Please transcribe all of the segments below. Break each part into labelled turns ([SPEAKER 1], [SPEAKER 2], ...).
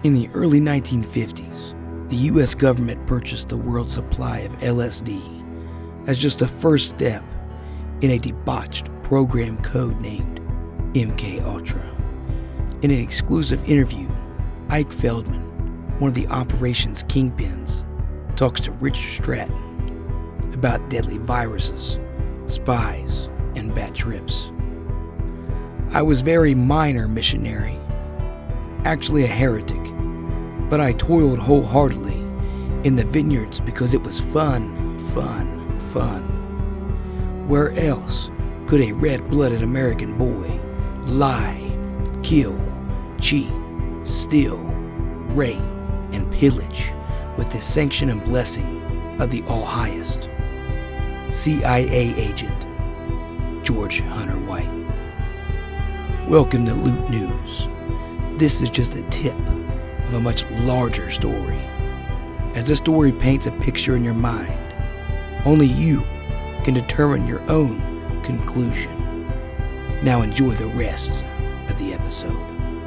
[SPEAKER 1] In the early 1950s, the U.S. government purchased the world's supply of LSD as just a first step in a debauched program code named MK Ultra. In an exclusive interview, Ike Feldman, one of the operation's kingpins, talks to Richard Stratton about deadly viruses, spies, and bad trips. I was very minor missionary, actually a heretic, but I toiled wholeheartedly in the vineyards because it was fun. Where else could a red-blooded American boy lie, kill, cheat, steal, rape, and pillage with the sanction and blessing of the All-Highest? CIA agent George Hunter White. Welcome to Loot News. This is just a tip of a much larger story. As this story paints a picture in your mind, only you can determine your own conclusion. Now enjoy the rest of the episode.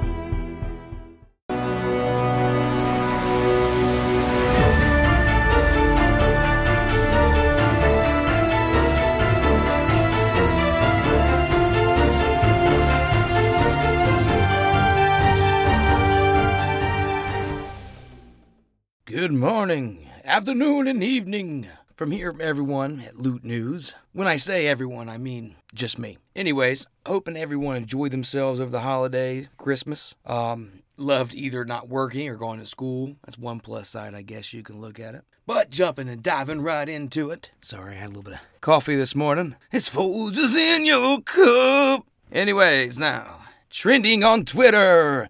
[SPEAKER 1] Good morning, afternoon, and evening from here, everyone at Loot News. When I say everyone, I mean just me. Anyways, hoping everyone enjoyed themselves over the holidays, Christmas. Loved either not working or going to school. That's one plus side, I guess you can look at it. But jumping and diving right into it. Sorry, I had a little bit of coffee this morning. It's Folgers in your cup. Anyways, now, trending on Twitter.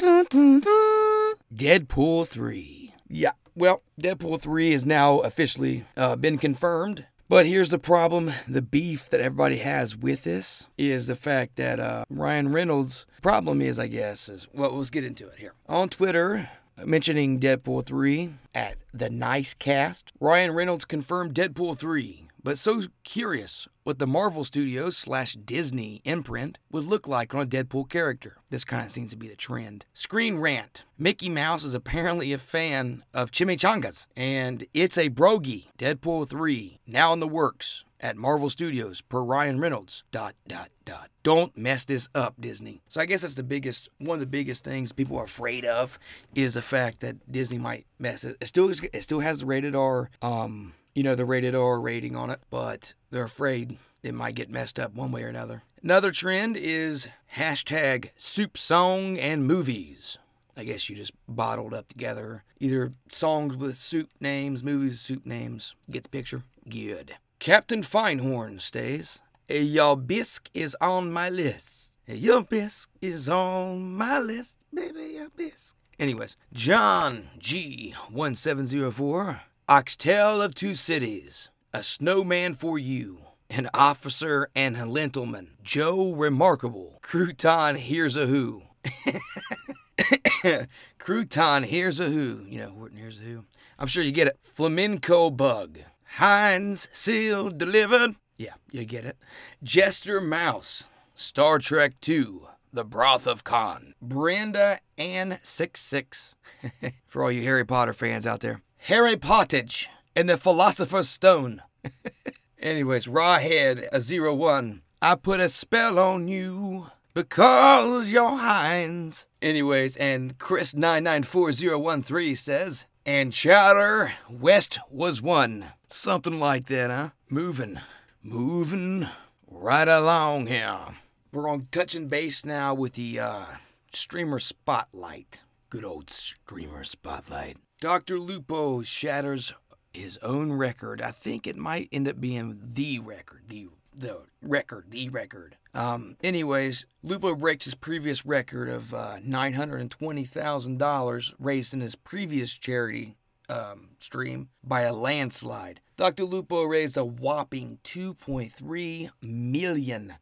[SPEAKER 1] Deadpool 3. Yeah, well, Deadpool 3 has now officially been confirmed. But here's the problem. The beef that everybody has with this is the fact that Ryan Reynolds' problem is, I guess, well, let's get into it here. On Twitter, mentioning Deadpool 3 at The Nice Cast, Ryan Reynolds confirmed Deadpool 3, but so curious what the Marvel Studios / Disney imprint would look like on a Deadpool character. This kind of seems to be the trend. Screen rant. Mickey Mouse is apparently a fan of chimichangas, and it's a brogie. Deadpool 3, now in the works at Marvel Studios, per Ryan Reynolds, ... Don't mess this up, Disney. So I guess that's one of the biggest things people are afraid of, is the fact that Disney might mess it. It still has the rated R, the rated R rating on it, but they're afraid it might get messed up one way or another. Another trend is hashtag soup song and movies. I guess you just bottled up together either songs with soup names, movies with soup names. Get the picture? Good. Captain Feinhorn stays. Your bisque is on my list. Your bisque is on my list. Baby, your bisque. Anyways, John G. 1704. Oxtail of two cities. A snowman for you. An officer and a gentleman. Joe Remarkable. Crouton here's a who. Crouton here's a who. You know, Horton here's a who. I'm sure you get it. Flamenco bug. Heinz sealed delivered. Yeah, you get it. Jester Mouse. Star Trek 2. The Broth of Khan. Brenda Ann 66. For all you Harry Potter fans out there. Harry Pottage and the Philosopher's Stone. Anyways, Rawhead 01. I put a spell on you because you're Heinz. Anyways, and Chris 994013 says, and Chowder West was one. Something like that, huh? Moving right along here. We're on touching base now with the streamer spotlight. Good old streamer spotlight. Dr. Lupo shatters his own record. I think it might end up being the record. The record. Anyways, Lupo breaks his previous record of $920,000 raised in his previous charity stream by a landslide. Dr. Lupo raised a whopping $2.3 million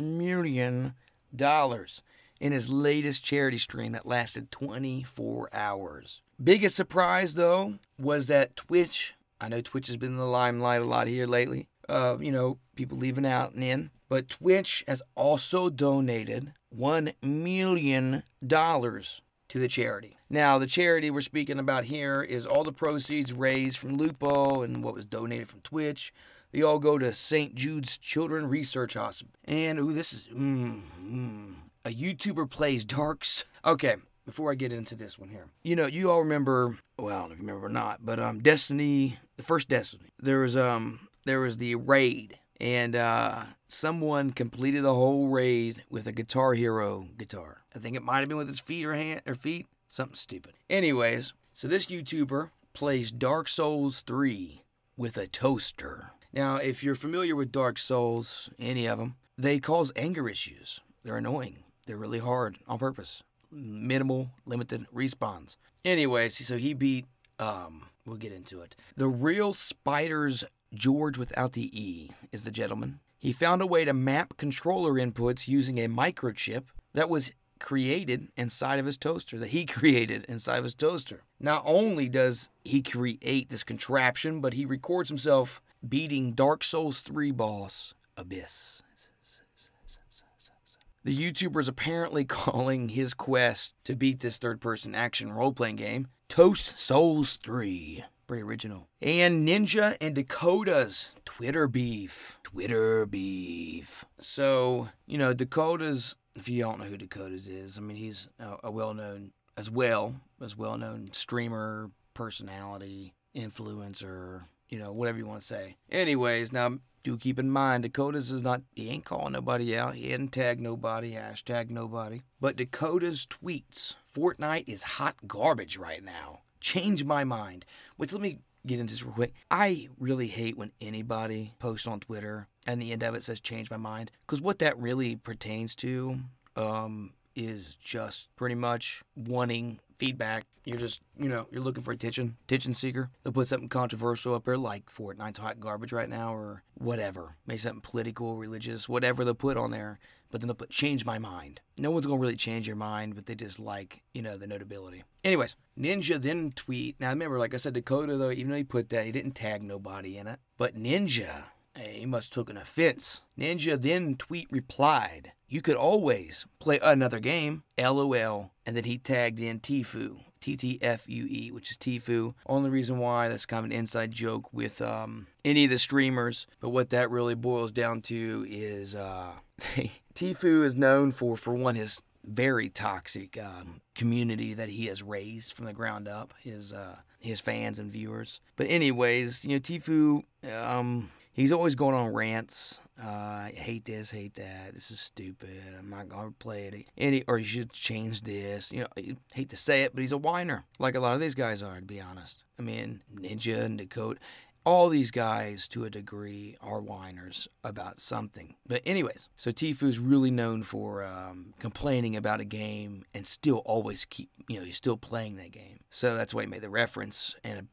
[SPEAKER 1] in his latest charity stream that lasted 24 hours. Biggest surprise, though, was that Twitch, I know Twitch has been in the limelight a lot here lately, people leaving out and in, but Twitch has also donated $1 million to the charity. Now, the charity we're speaking about here is all the proceeds raised from Lupo and what was donated from Twitch. They all go to St. Jude's Children's Research Hospital. And, this is, a YouTuber plays darks. Okay, before I get into this one here. You all remember, well, I don't know if you remember or not, but Destiny, the first Destiny, there was the raid. And someone completed the whole raid with a Guitar Hero guitar. I think it might have been with his feet or feet. Something stupid. Anyways, so this YouTuber plays Dark Souls 3 with a toaster. Now, if you're familiar with Dark Souls, any of them, they cause anger issues. They're annoying. They're really hard on purpose. Minimal, limited respawns. Anyways, so he beat, we'll get into it. The real Spiders George without the E is the gentleman. He found a way to map controller inputs using a microchip that was created inside of his toaster, that he created inside of his toaster. Not only does he create this contraption, but he records himself beating Dark Souls 3 boss Abyss. The YouTuber is apparently calling his quest to beat this third-person action role-playing game Toast Souls 3. Pretty original. And Ninja and Dakota's Twitter beef. So, Dakota's, if you don't know who Dakota's is, I mean, he's a well-known streamer, personality, influencer, whatever you want to say. Anyways, now, do keep in mind, Dakota's he ain't calling nobody out. He hadn't tagged nobody, hashtag nobody. But Dakota's tweets, Fortnite is hot garbage right now. Change my mind. Which, let me get into this real quick. I really hate when anybody posts on Twitter and the end of it says change my mind. Because what that really pertains to is just pretty much wanting feedback. You're just, you're looking for attention seeker. They'll put something controversial up there like Fortnite's hot garbage right now or whatever. Maybe something political, religious, whatever they'll put on there. But then they'll put change my mind. No one's going to really change your mind, but they just like, the notability. Anyways, Ninja then tweet. Now remember, like I said, Dakota, though, even though he put that, he didn't tag nobody in it. But Ninja, he must have taken offense. Ninja then tweet replied, "You could always play another game, LOL." And then he tagged in Tfue, TTFUE, which is Tfue. Only reason why, that's kind of an inside joke with any of the streamers. But what that really boils down to is Tfue is known for one, his very toxic community that he has raised from the ground up, his fans and viewers. But anyways, Tfue, he's always going on rants. I hate this, hate that. This is stupid. I'm not going to play it. Or you should change this. I hate to say it, but he's a whiner. Like a lot of these guys are, to be honest. I mean, Ninja and Dakota, all these guys, to a degree, are whiners about something. But anyways, so Tfue's really known for complaining about a game and still always he's still playing that game. So that's why he made the reference. And,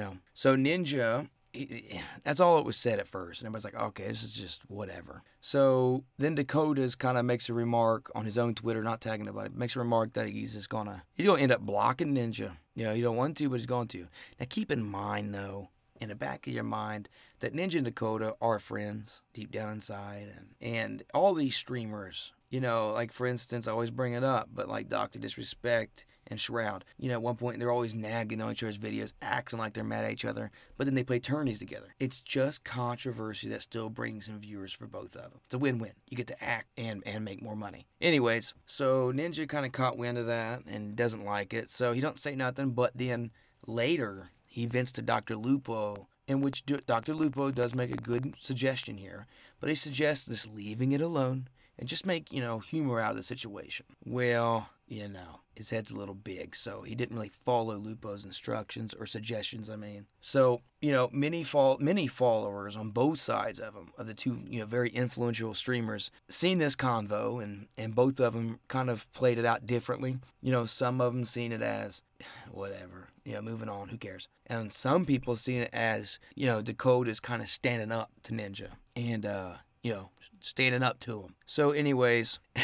[SPEAKER 1] so Ninja, that's all it was said at first. And everybody's like, okay, this is just whatever. So then Dakota's kind of makes a remark on his own Twitter, not tagging nobody, makes a remark that he's going to end up blocking Ninja. He don't want to, but he's going to. Now keep in mind, though, in the back of your mind, that Ninja and Dakota are friends deep down inside. And all these streamers, like for instance, I always bring it up, but like Dr. Disrespect and Shroud, at one point they're always nagging on each other's videos, acting like they're mad at each other, but then they play tourneys together. It's just controversy that still brings in viewers for both of them. It's a win-win. You get to act and make more money. Anyways, so Ninja kind of caught wind of that and doesn't like it, so he don't say nothing, but then later he vents to Dr. Lupo, in which Dr. Lupo does make a good suggestion here, but he suggests this leaving it alone and just make, humor out of the situation. Well, his head's a little big, so he didn't really follow Lupo's instructions or suggestions, So, many followers on both sides of him, of the two, very influential streamers, seen this convo, and both of them kind of played it out differently. Some of them seen it as, whatever, moving on, who cares? And some people seen it as, Dakota's kind of standing up to Ninja and, standing up to him. So anyways,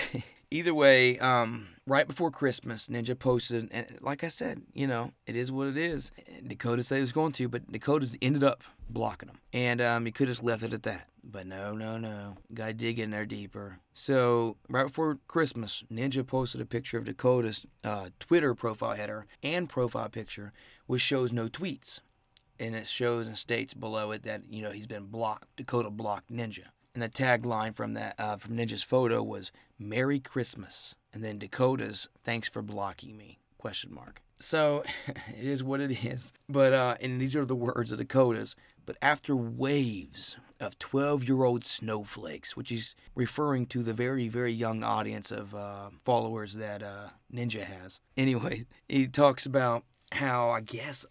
[SPEAKER 1] Either way, right before Christmas, Ninja posted, and like I said, it is what it is. Dakota said he was going to, but Dakota's ended up blocking him. And he could have just left it at that. But no. Gotta dig in there deeper. So, right before Christmas, Ninja posted a picture of Dakota's Twitter profile header and profile picture, which shows no tweets. And it shows and states below it that, he's been blocked. Dakota blocked Ninja. And the tagline from from Ninja's photo was "Merry Christmas," and then Dakota's "Thanks for blocking me?" ? So it is what it is. But and these are the words of Dakota's. But after waves of 12-year-old snowflakes, which he's referring to the very, very young audience of followers that Ninja has. Anyway, he talks about how I guess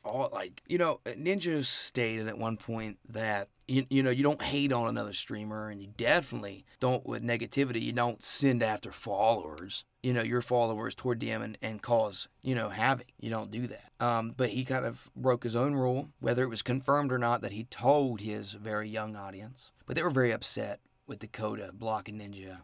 [SPEAKER 1] Ninja stated at one point that you don't hate on another streamer, and you definitely don't, with negativity, you don't send after followers, your followers toward them and cause, havoc. You don't do that. But he kind of broke his own rule, whether it was confirmed or not, that he told his very young audience. But they were very upset with Dakota blocking Ninja.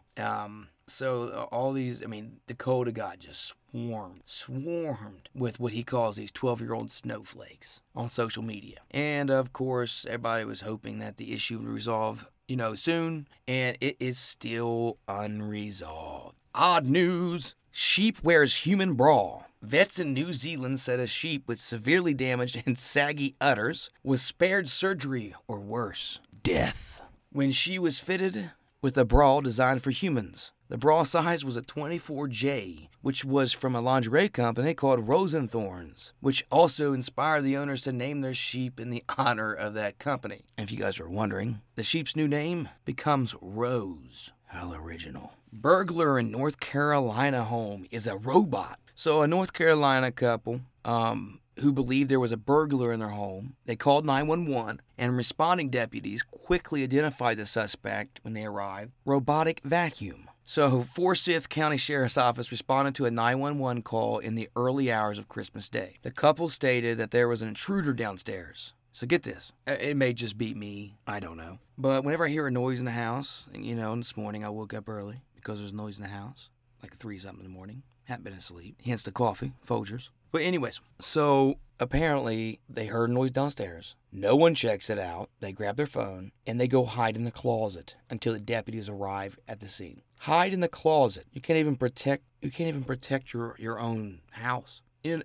[SPEAKER 1] So all these, Dakota got just swarmed with what he calls these 12-year-old snowflakes on social media. And of course, everybody was hoping that the issue would resolve, soon, and it is still unresolved. Odd news: sheep wears human bra. Vets in New Zealand said a sheep with severely damaged and saggy udders was spared surgery or worse, death, when she was fitted with a bra designed for humans. The bra size was a 24J, which was from a lingerie company called Rosenthorns, which also inspired the owners to name their sheep in the honor of that company. And if you guys are wondering, the sheep's new name becomes Rose. How original. Burglar in North Carolina home is a robot. So a North Carolina couple, who believed there was a burglar in their home. They called 911, and responding deputies quickly identified the suspect when they arrived: robotic vacuum. So Forsyth County Sheriff's Office responded to a 911 call in the early hours of Christmas Day. The couple stated that there was an intruder downstairs. So get this. It may just be me. I don't know. But whenever I hear a noise in the house, and this morning I woke up early because there was a noise in the house, like 3-something in the morning. Hadn't been asleep. Hence the coffee, Folgers. But anyways, so apparently they heard a noise downstairs. No one checks it out. They grab their phone and they go hide in the closet until the deputies arrive at the scene. Hide in the closet. You can't even protect your own house.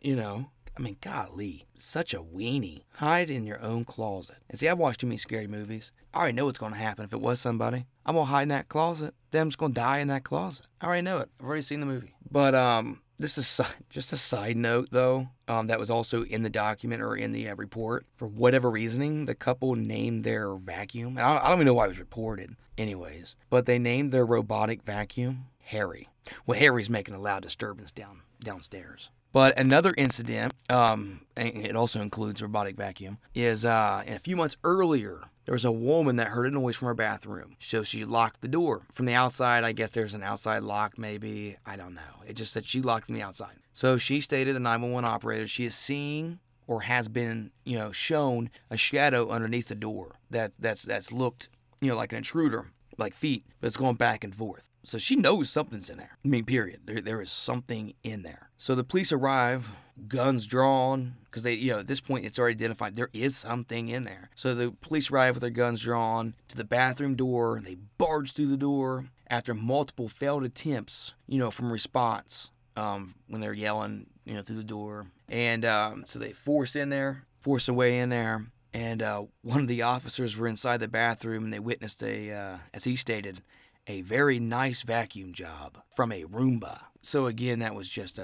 [SPEAKER 1] Golly, such a weenie. Hide in your own closet. And see, I've watched too many scary movies. I already know what's going to happen if it was somebody. I'm going to hide in that closet. Them's going to die in that closet. I already know it. I've already seen the movie. But, this is just a side note, though, that was also in the document or in the report. For whatever reasoning, the couple named their vacuum. I don't even know why it was reported. Anyways, but they named their robotic vacuum Harry. Well, Harry's making a loud disturbance downstairs. But another incident, and it also includes robotic vacuum, is a few months earlier, there was a woman that heard a noise from her bathroom. So she locked the door. From the outside, I guess there's an outside lock maybe. I don't know. It just said she locked from the outside. So she stated to the 911 operator she is seeing or has been, shown a shadow underneath the door that's looked, like an intruder, like feet, but it's going back and forth. So she knows something's in there. Period. There is something in there. So the police arrive, guns drawn, because they, at this point it's already identified there is something in there. So the police arrive with their guns drawn to the bathroom door, and they barge through the door after multiple failed attempts, from response, when they're yelling, through the door. And so they force a way in there. And one of the officers were inside the bathroom, and they witnessed as he stated, a very nice vacuum job from a Roomba. So again, that was just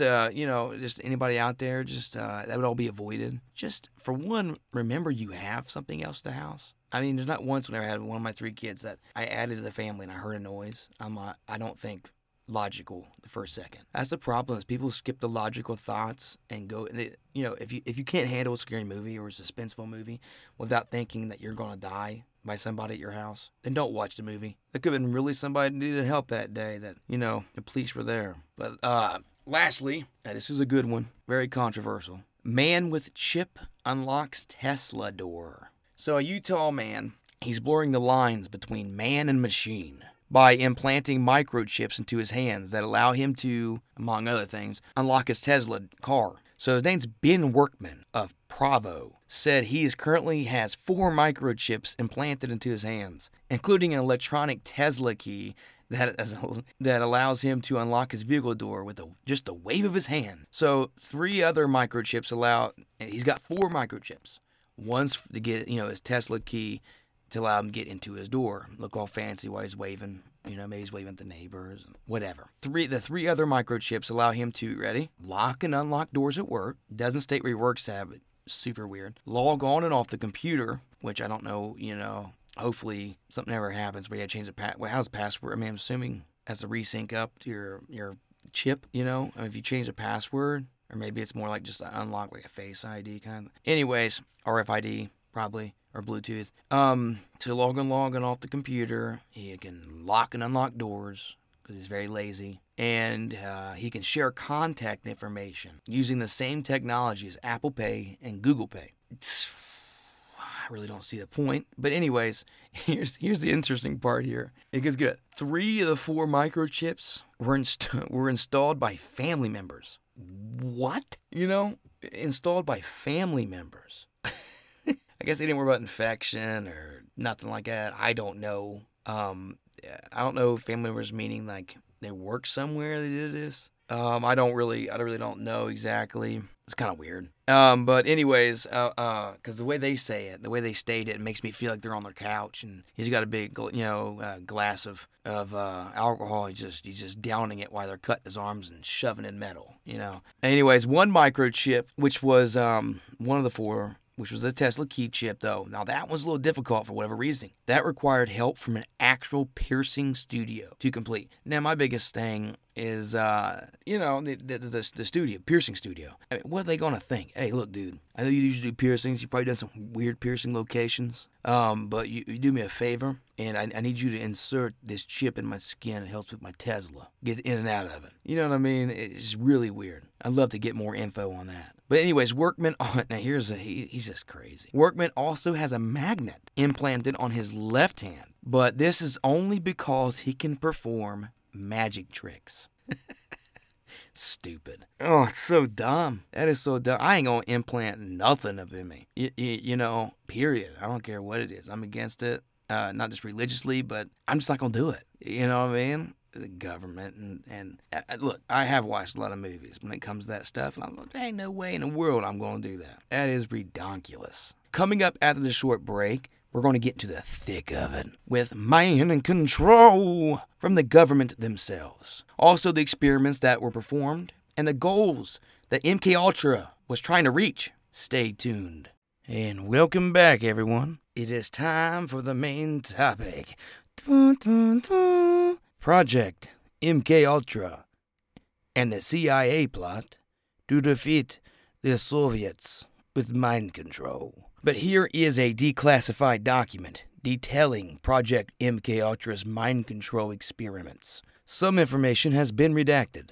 [SPEAKER 1] anybody out there, that would all be avoided. Just for one, remember you have something else to house. There's not once when I had one of my 3 kids that I added to the family and I heard a noise. I don't think logical the first second. That's the problem, is people skip the logical thoughts and go, if you can't handle a scary movie or a suspenseful movie without thinking that you're going to die by somebody at your house, then don't watch the movie. There could have been really somebody who needed help that day that, the police were there. But lastly, this is a good one, very controversial. Man with chip unlocks Tesla door. So a Utah man, he's blurring the lines between man and machine. by implanting microchips into his hands that allow him to, among other things, unlock his Tesla car. So his name's Ben Workman of Provo, said he currently has 4 microchips implanted into his hands, including an electronic Tesla key that allows him to unlock his vehicle door with just a wave of his hand. So 3 other microchips he's got 4 microchips. One's to get, his Tesla key to allow him to get into his door. Look all fancy while he's waving. Maybe he's waving at the neighbors, whatever. The 3 other microchips allow him to, ready? Lock and unlock doors at work. Doesn't state where he works at, but super weird. Log on and off the computer, which I don't know, hopefully something never happens where you change the password. How's the password? I mean, I'm assuming as to resync up to your chip, if you change the password, or maybe it's more like just unlock like a Face ID kind of. Anyways, RFID probably, or Bluetooth. To log and off the computer, he can lock and unlock doors because he's very lazy. And he can share contact information using the same technology as Apple Pay and Google Pay. I really don't see the point. But anyways, here's the interesting part here. It gets good. 3 of the 4 microchips were installed by family members. What? Installed by family members. I guess they didn't worry about infection or nothing like that. I don't know. I don't know if family members meaning like they work somewhere they did this. I really don't know exactly. It's kind of weird. But anyways, because the way they say it, the way they state it, it makes me feel like they're on their couch and he's got a big, glass of alcohol. He's just downing it while they're cutting his arms and shoving in metal. Anyways, 1 microchip, which was one of the 4. Which was the Tesla key chip, though. Now, that was a little difficult for whatever reason. That required help from an actual piercing studio to complete. Now, my biggest thing is, the studio, piercing studio. I mean, what are they going to think? Hey, look, dude, I know you usually do piercings. You probably done some weird piercing locations. But you do me a favor, and I need you to insert this chip in my skin. It helps with my Tesla. Get in and out of it. You know what I mean? It's really weird. I'd love to get more info on that. But anyways, Workman, now he's just crazy. Workman also has a magnet implanted on his left hand, but this is only because he can perform magic tricks. Stupid. Oh, it's so dumb. That is so dumb. I ain't gonna implant nothing up in me. Period. I don't care what it is. I'm against it. Not just religiously, but I'm just not gonna do it. You know what I mean? The government and look, I have watched a lot of movies when it comes to that stuff, and I'm like, there ain't no way in the world I'm gonna do that. That is redonkulous. Coming up after the short break, we're going to get into the thick of it with mind and control from the government themselves. Also, the experiments that were performed and the goals that MK Ultra was trying to reach. Stay tuned. And welcome back, everyone. It is time for the main topic. Project MK Ultra and the CIA plot to defeat the Soviets with mind control. But here is a declassified document detailing Project MK Ultra's mind control experiments. Some information has been redacted.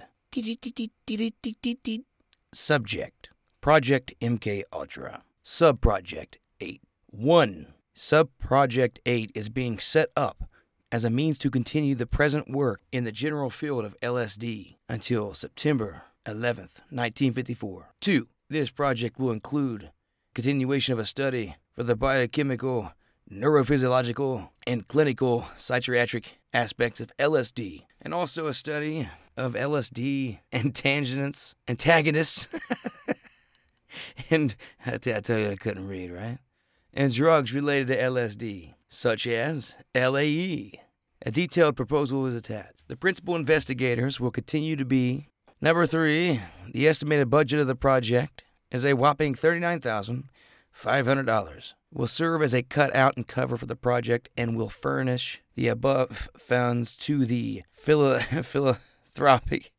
[SPEAKER 1] Subject: Project MK Ultra. Subproject 8. 1. Subproject 8 is being set up as a means to continue the present work in the general field of LSD until September 11th, 1954. 2. This project will include continuation of a study for the biochemical, neurophysiological, and clinical psychiatric aspects of LSD, and also a study of LSD antagonists, and I tell you I couldn't read, right? And drugs related to LSD, such as LAE. A detailed proposal is attached. The principal investigators will continue to be: number 3, the estimated budget of the project is a whopping $39,500. Will serve as a cutout and cover for the project and will furnish the above funds to the philanthropic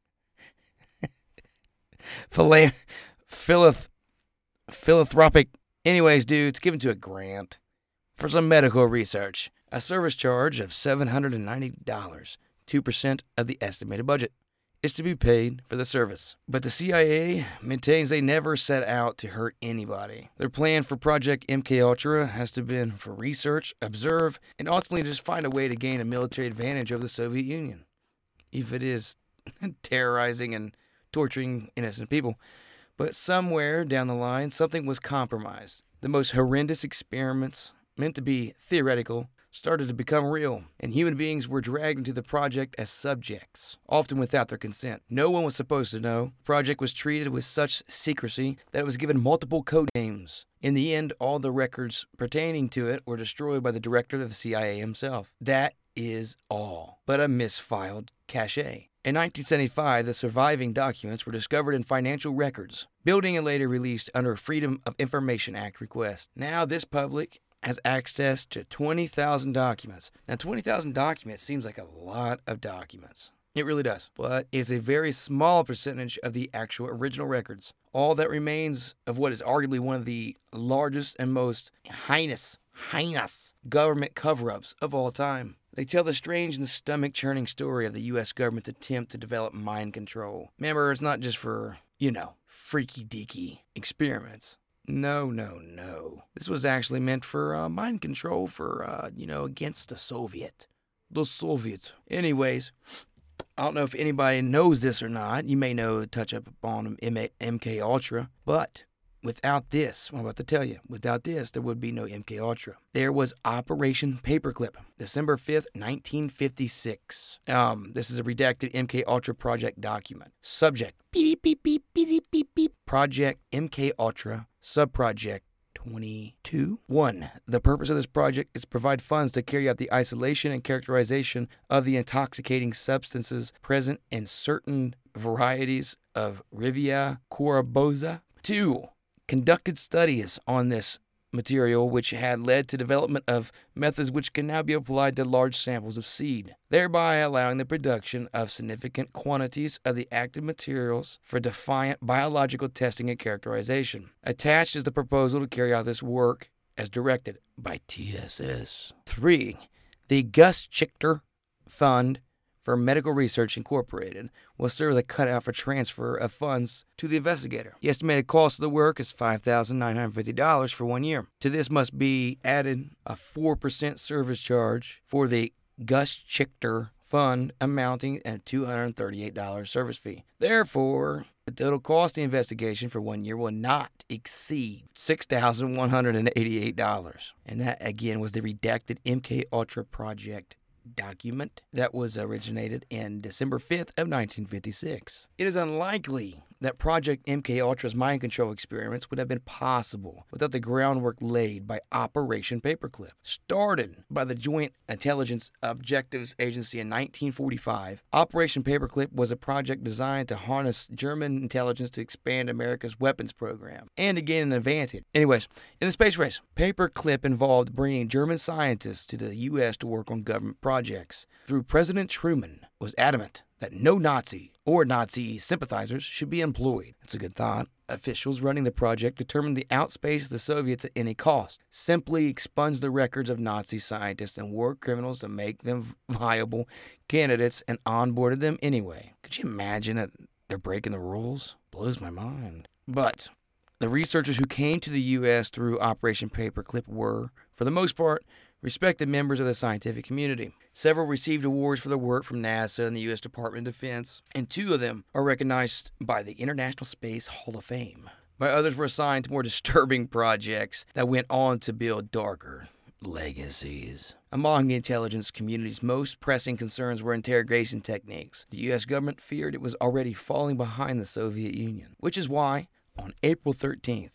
[SPEAKER 1] anyways, dude, it's given to a grant for some medical research. A service charge of $790, 2% of the estimated budget, is to be paid for the service. But the CIA maintains they never set out to hurt anybody. Their plan for Project MKUltra has to been for research, observe, and ultimately just find a way to gain a military advantage over the Soviet Union. If it is terrorizing and torturing innocent people. But somewhere down the line, something was compromised. The most horrendous experiments, meant to be theoretical, started to become real, and human beings were dragged into the project as subjects, often without their consent. No one was supposed to know. The project was treated with such secrecy that it was given multiple code names. In the end, all the records pertaining to it were destroyed by the director of the CIA himself. That is all but a misfiled cache. In 1975, the surviving documents were discovered in financial records, building and later released under a Freedom of Information Act request. Now this public has access to 20,000 documents. Now 20,000 documents seems like a lot of documents. It really does, but it's a very small percentage of the actual original records. All that remains of what is arguably one of the largest and most heinous government cover-ups of all time. They tell the strange and stomach-churning story of the U.S. government's attempt to develop mind control. Remember, it's not just for, freaky-deaky experiments. No. This was actually meant for mind control for, against the Soviet. The Soviets. Anyways, I don't know if anybody knows this or not. You may know, touch up on MKUltra, but without this, I'm about to tell you, without this, there would be no MKUltra. There was Operation Paperclip, December 5th, 1956. This is a redacted MKUltra project document. Subject, beep, beep, beep, beep, beep, beep. Project MKUltra, subproject 22. 1. The purpose of this project is to provide funds to carry out the isolation and characterization of the intoxicating substances present in certain varieties of Rivia corbosa. 2. Conducted studies on this material which had led to development of methods which can now be applied to large samples of seed, thereby allowing the production of significant quantities of the active materials for defiant biological testing and characterization. Attached is the proposal to carry out this work as directed by TSS. 3. The Gus Chichter Fund for Medical Research Incorporated will serve as a cutout for transfer of funds to the investigator. The estimated cost of the work is $5,950 for 1 year. To this must be added a 4% service charge for the Gus Chichter Fund amounting to a $238 service fee. Therefore, the total cost of the investigation for 1 year will not exceed $6,188. And that, again, was the redacted MKUltra project document that was originated in December 5th of 1956. It is unlikely that Project MKUltra's mind control experiments would have been possible without the groundwork laid by Operation Paperclip. Started by the Joint Intelligence Objectives Agency in 1945, Operation Paperclip was a project designed to harness German intelligence to expand America's weapons program and to gain an advantage. Anyways, in the space race, Paperclip involved bringing German scientists to the U.S. to work on government projects. Through President Truman was adamant that no Nazi or Nazi sympathizers should be employed. That's a good thought. Officials running the project determined to outspace the Soviets at any cost, simply expunge the records of Nazi scientists and war criminals to make them viable candidates, and onboarded them anyway. Could you imagine that they're breaking the rules? Blows my mind. But the researchers who came to the U.S. through Operation Paperclip were, for the most part, respected members of the scientific community. Several received awards for their work from NASA and the U.S. Department of Defense, and 2 of them are recognized by the International Space Hall of Fame. But others were assigned to more disturbing projects that went on to build darker legacies. Among the intelligence community's most pressing concerns were interrogation techniques. The U.S. government feared it was already falling behind the Soviet Union, which is why, on April 13th,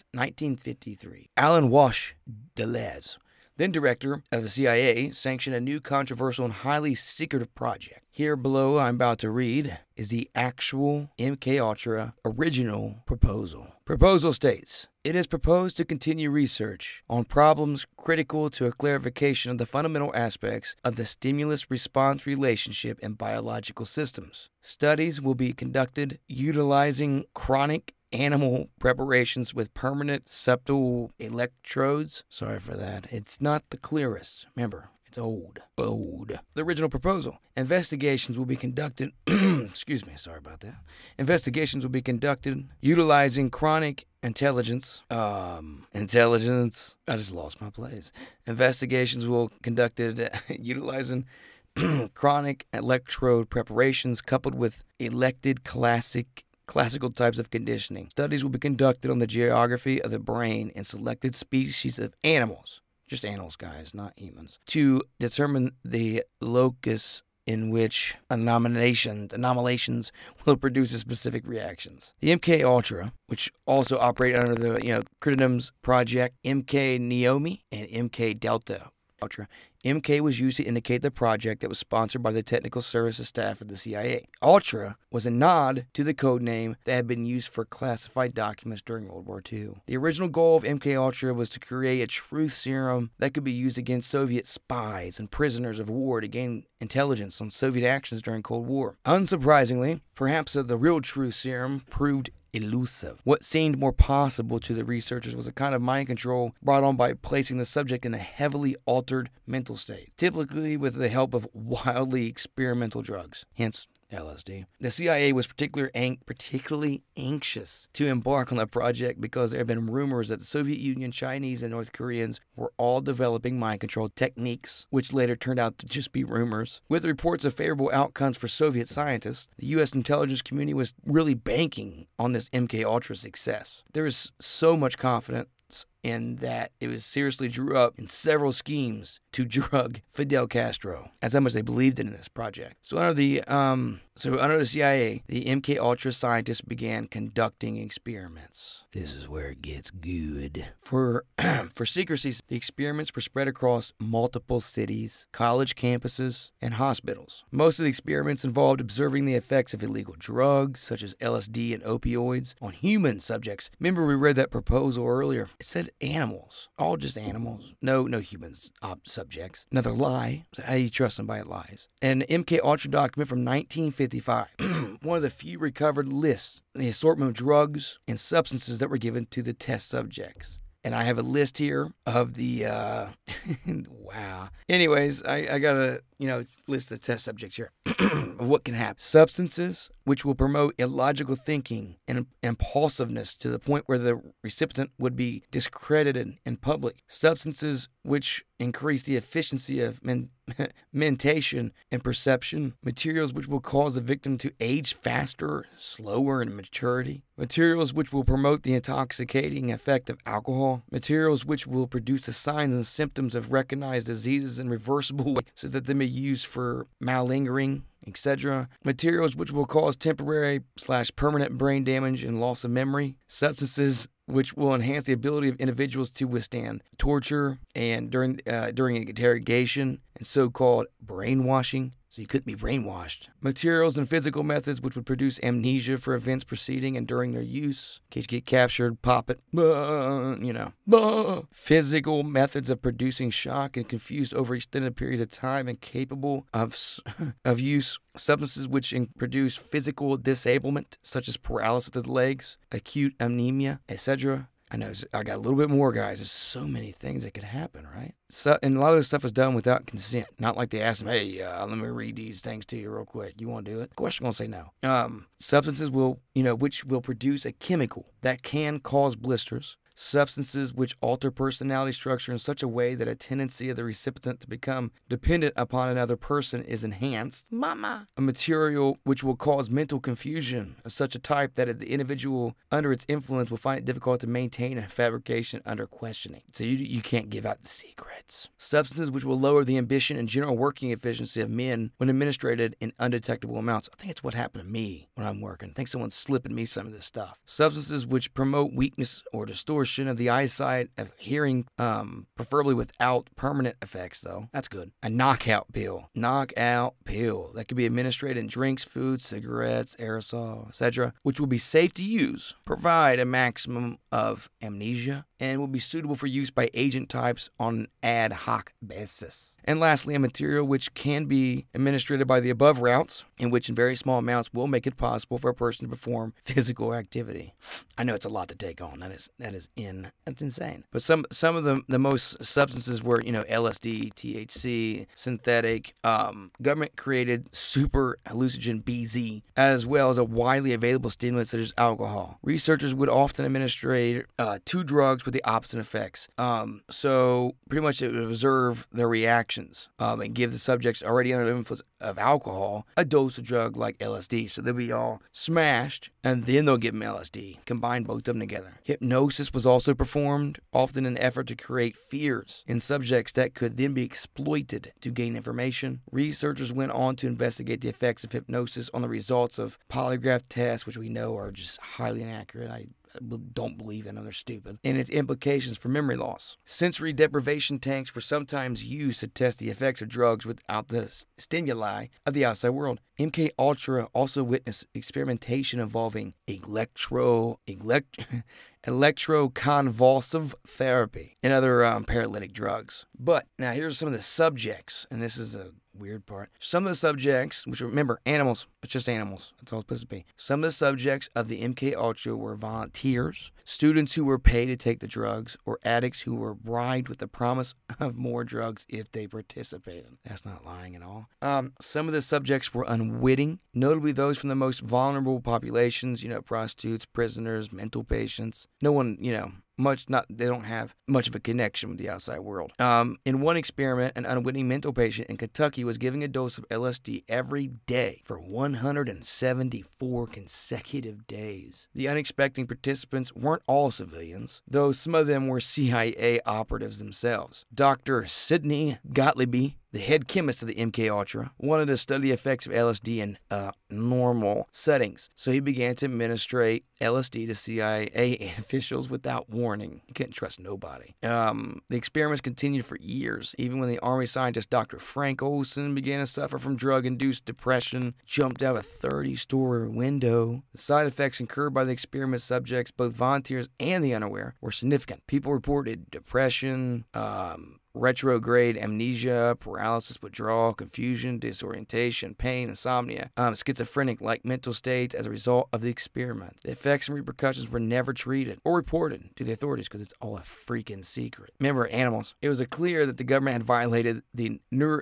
[SPEAKER 1] 1953, Alan Wash Delez, then director of the CIA, sanctioned a new controversial and highly secretive project. Here below I'm about to read is the actual MKUltra original proposal. Proposal states, it is proposed to continue research on problems critical to a clarification of the fundamental aspects of the stimulus-response relationship in biological systems. Studies will be conducted utilizing chronic animal preparations with permanent septal electrodes. Sorry for that. It's not the clearest. Remember, It's old. The original proposal. Investigations will be conducted. Excuse me, sorry about that. Investigations will be conducted utilizing chronic intelligence. Intelligence. I just lost my place. Investigations will be conducted utilizing chronic electrode preparations coupled with elected classical types of conditioning. Studies will be conducted on the geography of the brain in selected species of animals. Just animals, guys, not humans. To determine the locus in which anomalations will produce specific reactions. The MK Ultra, which also operate under the Critiums Project, MK Naomi, and MK Delta Ultra. MK was used to indicate the project that was sponsored by the technical services staff of the CIA. Ultra was a nod to the code name that had been used for classified documents during World War II. The original goal of MK Ultra was to create a truth serum that could be used against Soviet spies and prisoners of war to gain intelligence on Soviet actions during Cold War. Unsurprisingly, perhaps the real truth serum proved elusive. What seemed more possible to the researchers was a kind of mind control brought on by placing the subject in a heavily altered mental state, typically with the help of wildly experimental drugs, hence LSD. The CIA was particularly anxious to embark on the project because there had been rumors that the Soviet Union, Chinese, and North Koreans were all developing mind control techniques, which later turned out to just be rumors. With reports of favorable outcomes for Soviet scientists, the U.S. intelligence community was really banking on this MK Ultra success. There was so much confidence in that it was seriously drew up in several schemes to drug Fidel Castro. That's how much they believed in this project. So under the CIA, the MK Ultra scientists began conducting experiments. This is where it gets good. For secrecy, the experiments were spread across multiple cities, college campuses, and hospitals. Most of the experiments involved observing the effects of illegal drugs, such as LSD and opioids, on human subjects. Remember we read that proposal earlier. It said animals. All just animals. No humans subjects. Another lie. So how do you trust somebody that lies? An MK Ultra document from 1955. One of the few recovered lists the assortment of drugs and substances that were given to the test subjects. And I have a list here of the, wow. Anyways, I got a, list of test subjects here of what can happen. Substances which will promote illogical thinking and impulsiveness to the point where the recipient would be discredited in public. Substances which increase the efficiency of mentation and perception. Materials which will cause the victim to age faster, slower in maturity. Materials which will promote the intoxicating effect of alcohol. Materials which will produce the signs and symptoms of recognized diseases in reversible ways so that they may be used for malingering, etc. Materials which will cause temporary/permanent brain damage and loss of memory. Substances which will enhance the ability of individuals to withstand torture and during interrogation and so-called brainwashing. So you couldn't be brainwashed. Materials and physical methods which would produce amnesia for events preceding and during their use. In case you get captured, pop it. Physical methods of producing shock and confused over extended periods of time and capable of use. Substances which produce physical disablement, such as paralysis of the legs, acute anemia, etc. I know, I got a little bit more, guys. There's so many things that could happen, right? And a lot of this stuff is done without consent. Not like they ask them, hey, let me read these things to you real quick. You want to do it? Of course you're going to say no. Substances which will produce a chemical that can cause blisters. Substances which alter personality structure in such a way that a tendency of the recipient to become dependent upon another person is enhanced. A material which will cause mental confusion of such a type that the individual under its influence will find it difficult to maintain a fabrication under questioning. So you can't give out the secrets. Substances which will lower the ambition and general working efficiency of men when administered in undetectable amounts. I think it's what happened to me when I'm working. I think someone's slipping me some of this stuff. Substances which promote weakness or distortion of the eyesight, of hearing, preferably without permanent effects, though. That's good. A knockout pill. Knockout pill. That could be administered in drinks, food, cigarettes, aerosol, etc., which will be safe to use, provide a maximum of amnesia, and will be suitable for use by agent types on an ad hoc basis. And lastly, a material which can be administered by the above routes, in which in very small amounts will make it possible for a person to perform physical activity. I know it's a lot to take on. That is in. That's insane. But some of the most substances were, LSD, THC, synthetic. Government created super hallucinogen BZ, as well as a widely available stimulant such as alcohol. Researchers would often administer 2 drugs with the opposite effects. So pretty much it would observe their reactions and give the subjects already under the influence of alcohol a dose of drug like LSD. So they'll be all smashed, and then they'll give them LSD. Combine both of them together. Hypnosis was also performed, often in an effort to create fears in subjects that could then be exploited to gain information. Researchers went on to investigate the effects of hypnosis on the results of polygraph tests, which we know are just highly inaccurate. I don't believe in them, they're stupid, and its implications for memory loss. Sensory deprivation tanks were sometimes used to test the effects of drugs without the stimuli of the outside world. MK Ultra also witnessed experimentation involving electroconvulsive therapy and other paralytic drugs. But now here's some of the subjects, and this is a weird part. Some of the subjects, which remember, animals, it's just animals. That's all it's supposed to be. Some of the subjects of the MK Ultra were volunteers, students who were paid to take the drugs, or addicts who were bribed with the promise of more drugs if they participated. That's not lying at all. Some of the subjects were unwitting, notably those from the most vulnerable populations, prostitutes, prisoners, mental patients. No one, they don't have much of a connection with the outside world. In one experiment, an unwitting mental patient in Kentucky was given a dose of LSD every day for 174 consecutive days. The unexpected participants weren't all civilians, though some of them were CIA operatives themselves. Dr. Sidney Gottlieb, the head chemist of the MK Ultra, wanted to study the effects of LSD in normal settings, so he began to administer LSD to CIA officials without warning. He couldn't trust nobody. The experiments continued for years, even when the Army scientist Dr. Frank Olson began to suffer from drug-induced depression, jumped out a 30-story window. The side effects incurred by the experiment subjects, both volunteers and the unaware, were significant. People reported depression, retrograde amnesia, paralysis, withdrawal, confusion, disorientation, pain, insomnia, schizophrenic-like mental states as a result of the experiment. The effects and repercussions were never treated or reported to the authorities because it's all a freaking secret. Remember, animals. It was clear that the government had violated the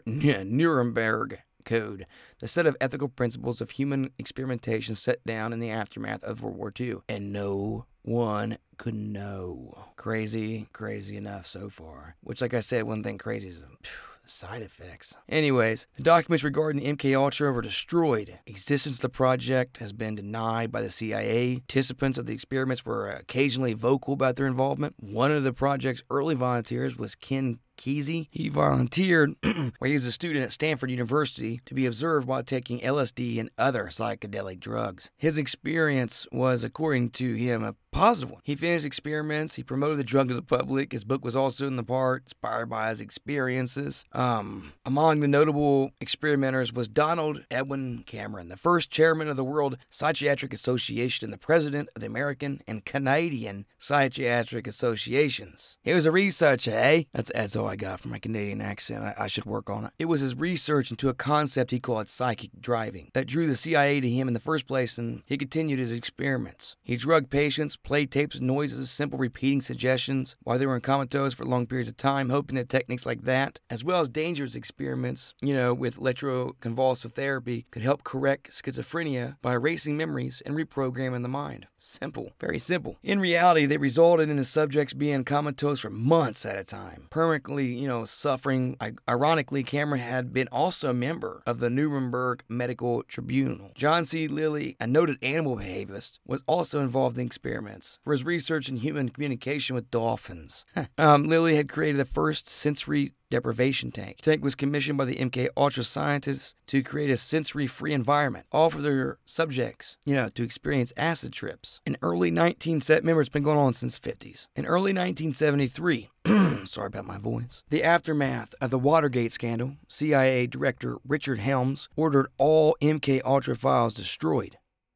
[SPEAKER 1] Nuremberg Code, the set of ethical principles of human experimentation set down in the aftermath of World War II, and no one could know. Crazy enough so far. Which, like I said, one thing crazy is side effects. Anyways, the documents regarding the MK Ultra were destroyed. Existence of the project has been denied by the CIA. Participants of the experiments were occasionally vocal about their involvement. One of the project's early volunteers was Ken Kesey. He volunteered while he was a student at Stanford University to be observed while taking LSD and other psychedelic drugs. His experience was, according to him, a positive one. He finished experiments. He promoted the drug to the public. His book was also in the part inspired by his experiences. Among the notable experimenters was Donald Edwin Cameron, the first chairman of the World Psychiatric Association and the president of the American and Canadian Psychiatric Associations. He was a researcher, eh? That's all I got from my Canadian accent. I should work on it. It was his research into a concept he called psychic driving that drew the CIA to him in the first place, and he continued his experiments. He drugged patients, played tapes of noises, simple repeating suggestions while they were in comatose for long periods of time, hoping that techniques like that, as well as dangerous experiments, with electroconvulsive therapy, could help correct schizophrenia by erasing memories and reprogramming the mind. Simple. Very simple. In reality, they resulted in the subjects being comatose for months at a time, permanently, suffering. Ironically, Cameron had been also a member of the Nuremberg Medical Tribunal. John C. Lilly, a noted animal behaviorist, was also involved in experiments for his research in human communication with dolphins. Lilly had created the first sensory deprivation tank. The tank was commissioned by the MK Ultra scientists to create a sensory-free environment, all for their subjects, to experience acid trips. Remember, it's been going on since the 50s. In early 1973, sorry about my voice, the aftermath of the Watergate scandal, CIA Director Richard Helms ordered all MK Ultra files destroyed.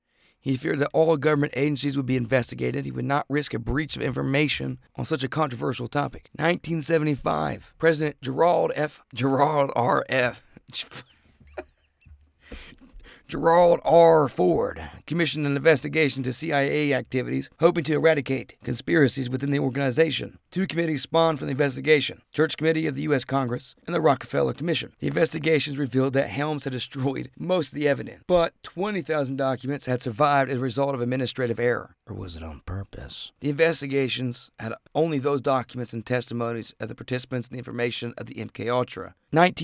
[SPEAKER 1] He feared that all government agencies would be investigated. He would not risk a breach of information on such a controversial topic. 1975, President Gerald R. Gerald R. Ford commissioned an investigation into CIA activities, hoping to eradicate conspiracies within the organization. 2 committees spawned from the investigation: Church Committee of the U.S. Congress and the Rockefeller Commission. The investigations revealed that Helms had destroyed most of the evidence, but 20,000 documents had survived as a result of administrative error. Or was it on purpose? The investigations had only those documents and testimonies of the participants and the information of the MKUltra.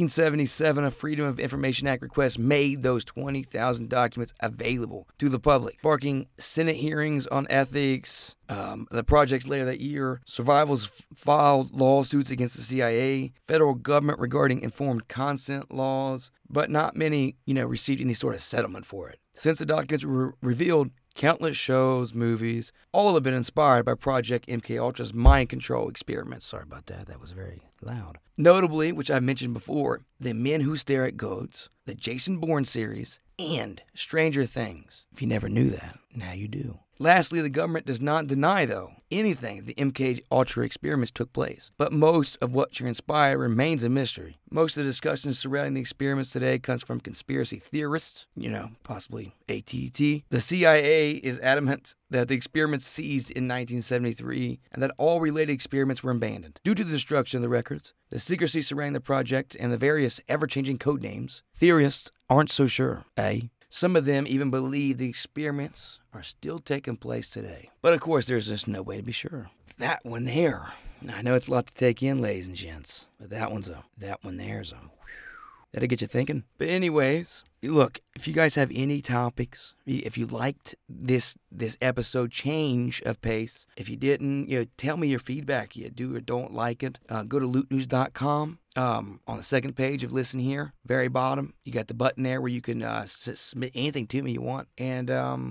[SPEAKER 1] 1977, a Freedom of Information Act request made those 20,000 documents available to the public, sparking Senate hearings on ethics. The projects later that year, survivors filed lawsuits against the CIA, federal government regarding informed consent laws, but not many, received any sort of settlement for it. Since the documents were revealed, countless shows, movies, all have been inspired by Project MKUltra's mind control experiments. Sorry about that. That was very loud. Notably, which I've mentioned before, The Men Who Stare at Goats, the Jason Bourne series, and Stranger Things. If you never knew that, now you do. Lastly, the government does not deny, though, anything the MKUltra experiments took place, but most of what transpired remains a mystery. Most of the discussion surrounding the experiments today comes from conspiracy theorists, possibly ATT. The CIA is adamant that the experiments ceased in 1973 and that all related experiments were abandoned. Due to the destruction of the records, the secrecy surrounding the project, and the various ever-changing code names, theorists aren't so sure, Some of them even believe the experiments are still taking place today. But of course, there's just no way to be sure. That one there. I know it's a lot to take in, ladies and gents, but that one there's a that'll get you thinking. But anyways, look, if you guys have any topics, if you liked this episode change of pace, if you didn't, tell me your feedback. You do or don't like it. Go to lootnews.com. On the second page of Listen Here, very bottom, you got the button there where you can submit anything to me you want. And,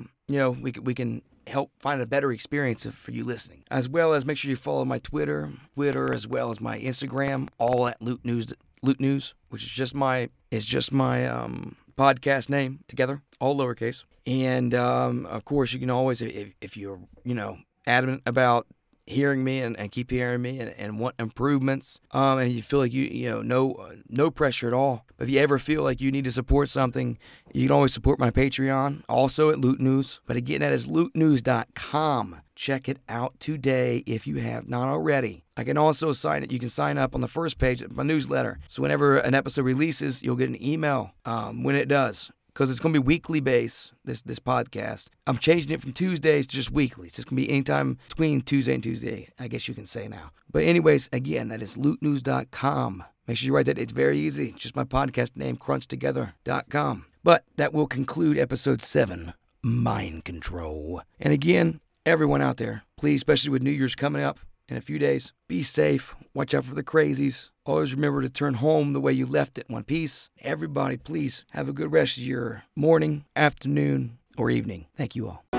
[SPEAKER 1] we can help find a better experience for you listening. As well as make sure you follow my Twitter as well as my Instagram, all at Loot News, which is just my podcast name together, all lowercase. And of course, you can always, if you're adamant about hearing me and keep hearing me and want improvements, and you feel like no pressure at all. But if you ever feel like you need to support something, you can always support my Patreon, also at Loot News. But again, that is lootnews.com. Check it out today if you have not already. I can also you can sign up on the first page of my newsletter. So whenever an episode releases, you'll get an email when it does. Because it's going to be weekly base, this podcast. I'm changing it from Tuesdays to just weekly. It's just going to be anytime between Tuesday and Tuesday, I guess you can say now. But anyways, again, that is lootnews.com. Make sure you write that. It's very easy. It's just my podcast name, crunchtogether.com. But that will conclude episode 7, Mind Control. And again, everyone out there, please, especially with New Year's coming up in a few days, be safe. Watch out for the crazies. Always remember to turn home the way you left it, one piece. Everybody, please have a good rest of your morning, afternoon, or evening. Thank you all.